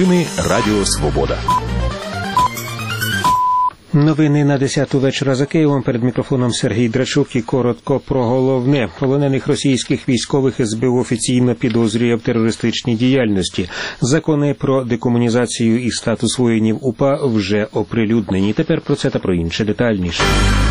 Новини Радіо Свобода. Новини на 10-ту вечора за Києвом. Перед мікрофоном Сергій Драчук і коротко про головне. Полонених російських військових СБУ офіційно підозрює в терористичній діяльності. Закони про декомунізацію і статус воїнів УПА вже оприлюднені. Тепер про це та про інше детальніше.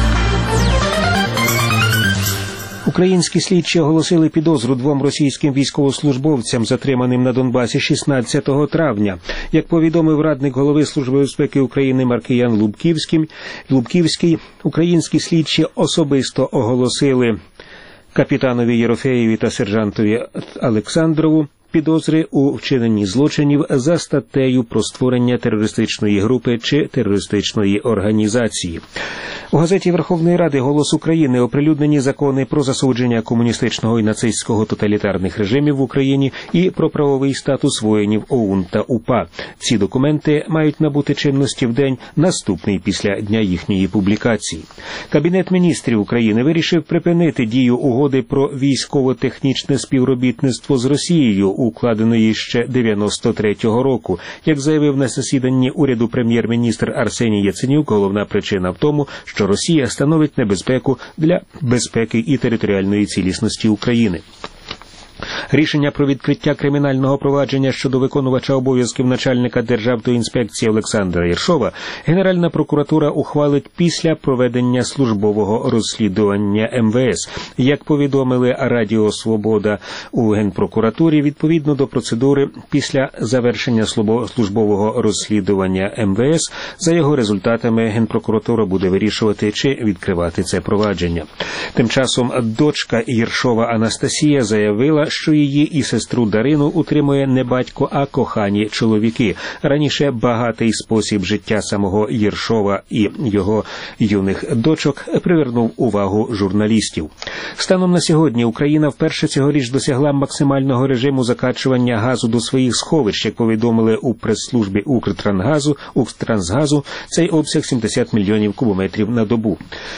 Українські слідчі оголосили підозру двом російським військовослужбовцям, затриманим на Донбасі 16 травня. Як повідомив радник голови Служби безпеки України Маркіян Лубківський, українські слідчі особисто оголосили капітанові Єрофеєві та сержантові Олександрову підозри у вчиненні злочинів за статтею про створення терористичної групи чи терористичної організації. У газеті Верховної Ради «Голос України» оприлюднені закони про засудження комуністичного і нацистського тоталітарних режимів в Україні і про правовий статус воїнів ОУН та УПА. Ці документи мають набути чинності в день, наступний після дня їхньої публікації. Кабінет міністрів України вирішив припинити дію угоди про військово-технічне співробітництво з Росією, укладеної ще 93-го року. Як заявив на засіданні уряду прем'єр-міністр Арсеній Яценюк, головна причина в тому, що Росія становить небезпеку для безпеки і територіальної цілісності України. Рішення про відкриття кримінального провадження щодо виконувача обов'язків начальника Державтоінспекції Олександра Єршова Генеральна прокуратура ухвалить після проведення службового розслідування МВС. Як повідомили Радіо Свобода у Генпрокуратурі, відповідно до процедури, після завершення службового розслідування МВС, за його результатами Генпрокуратура буде вирішувати, чи відкривати це провадження. Тим часом дочка Єршова Анастасія заявила, що її і сестру Дарину утримує не батько, а кохані чоловіки. Раніше багатий спосіб життя самого Єршова і його юних дочок привернув увагу журналістів. Станом на сьогодні Україна вперше цьогоріч досягла максимального режиму закачування газу до своїх сховищ. Як повідомили у прес-службі Укртрансгазу, цей обсяг 70 мільйонів кубометрів на добу.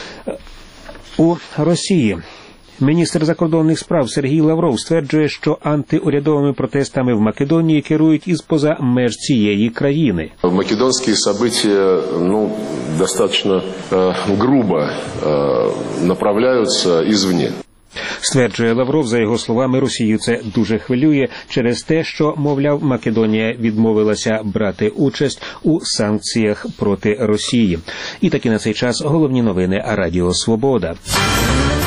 У Росії міністр закордонних справ Сергій Лавров стверджує, що антиурядовими протестами в Македонії керують із-поза меж цієї країни. Македонські события, достатньо грубо направляються извне. Стверджує Лавров, за його словами, Росію це дуже хвилює через те, що, мовляв, Македонія відмовилася брати участь у санкціях проти Росії. І таки на цей час головні новини Радіо Свобода.